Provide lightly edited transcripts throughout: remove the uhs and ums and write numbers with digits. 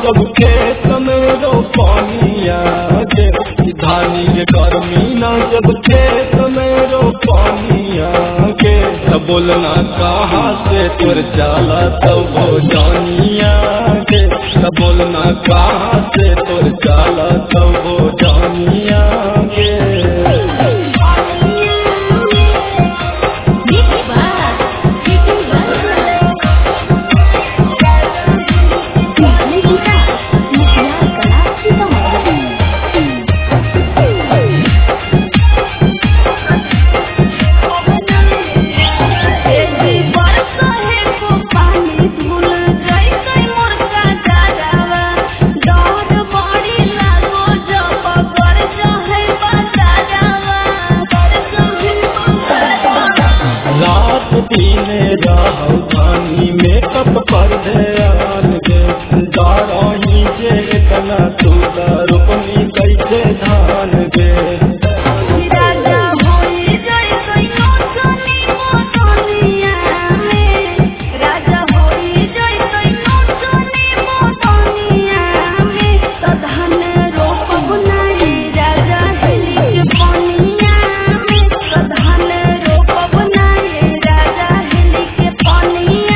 जब खेत में रोपनिया के धानी के गर्मी ना जब खेत में रोपनिया के तब बोलना कहाँ से तोर जाला तब हो जानिया के तब बोलना कहाँ से तोर जाला तब हो जानिया के राजधानी में कप पर ध्यान गे दाराही जे इतना तू रोपनी कैसे धान गे राजा होई जय कइनो सोनी मोटनिया में राजा होई जय कइनो सोनी मोटनिया में तो धान रोपब नाही राजा हेली के पानिया में तो धान रोपब नाही राजा हेली के पानिया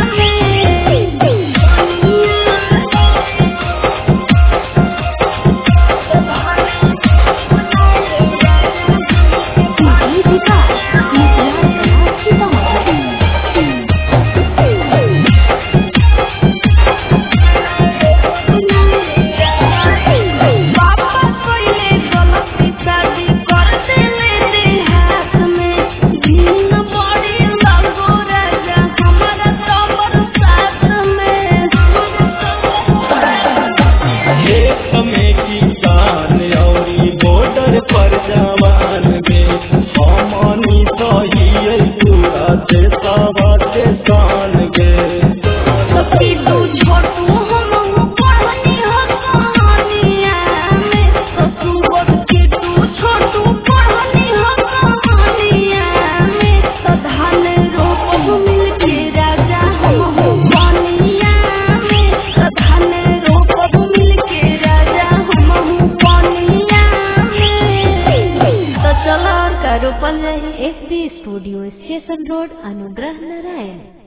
पर जवान गे हमानी सही पूरा देशवा के शान गे तू छोटू हम पढ़नी हो कहानिया में तू के तू छोटू पढ़नी हो कहानिया में तो धान रोपब मिलके राजा हम पानिया में तो धान रोपब मिलके राजा हम पानिया तो चलो और का रोपल जाए। FB studio station road Anugrah Narayan.